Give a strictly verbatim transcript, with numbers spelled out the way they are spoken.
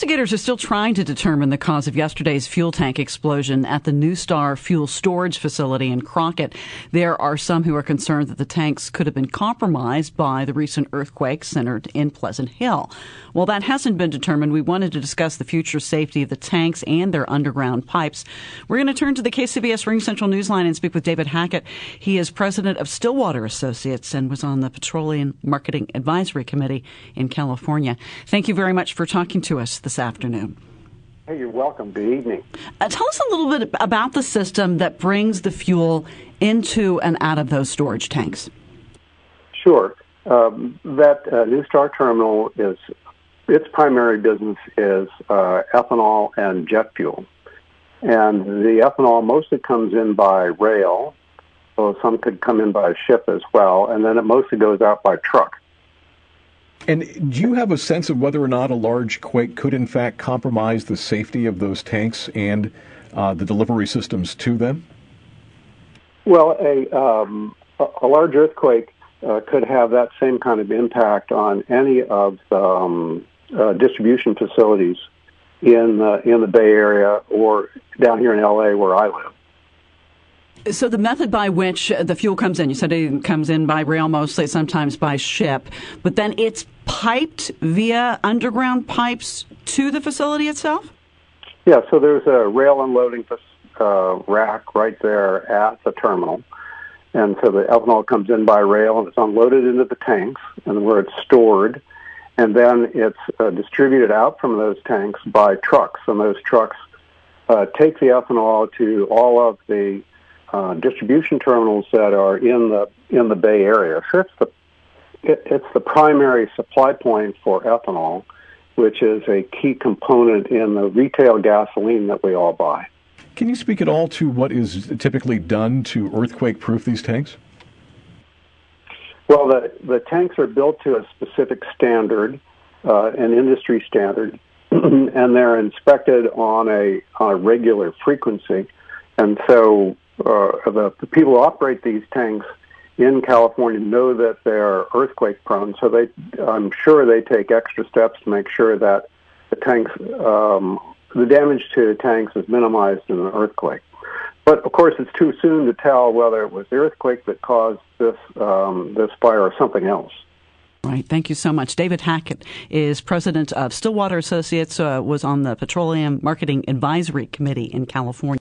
Investigators are still trying to determine the cause of yesterday's fuel tank explosion at the New Star fuel storage facility in Crockett. There are some who are concerned that the tanks could have been compromised by the recent earthquake centered in Pleasant Hill. While that hasn't been determined, we wanted to discuss the future safety of the tanks and their underground pipes. We're going to turn to the K C B S Ring Central Newsline and speak with David Hackett. He is president of Stillwater Associates and was on the Petroleum Marketing Advisory Committee in California. Thank you very much for talking to us this afternoon. Hey, you're welcome. Good evening. Uh, tell us a little bit about the system that brings the fuel into and out of those storage tanks. Sure. Um, that uh, New Star terminal is, its primary business is uh, ethanol and jet fuel. And the ethanol mostly comes in by rail, so some could come in by ship as well, and then it mostly goes out by truck. And do you have a sense of whether or not a large quake could, in fact, compromise the safety of those tanks and uh, the delivery systems to them? Well, a, um, a large earthquake uh, could have that same kind of impact on any of the um, uh, distribution facilities in uh, in the Bay Area or down here in L A where I live. So the method by which the fuel comes in, you said it comes in by rail mostly, sometimes by ship, but then it's piped via underground pipes to the facility itself? Yeah, so there's a rail unloading uh, rack right there at the terminal. And so the ethanol comes in by rail and it's unloaded into the tanks and where it's stored. And then it's uh, distributed out from those tanks by trucks. And those trucks uh, take the ethanol to all of the Uh, distribution terminals that are in the in the Bay Area. So it's the it, it's the primary supply point for ethanol, which is a key component in the retail gasoline that we all buy. Can you speak at all to what is typically done to earthquake-proof these tanks? Well, the the tanks are built to a specific standard, uh, an industry standard, and they're inspected on a on a regular frequency, and so. Uh, the, the people who operate these tanks in California know that they're earthquake prone, so they, I'm sure they take extra steps to make sure that the tanks, um, the damage to tanks is minimized in an earthquake. But of course, it's too soon to tell whether it was the earthquake that caused this um, this fire or something else. Right. Thank you so much. David Hackett is president of Stillwater Associates, uh, was on the Petroleum Marketing Advisory Committee in California.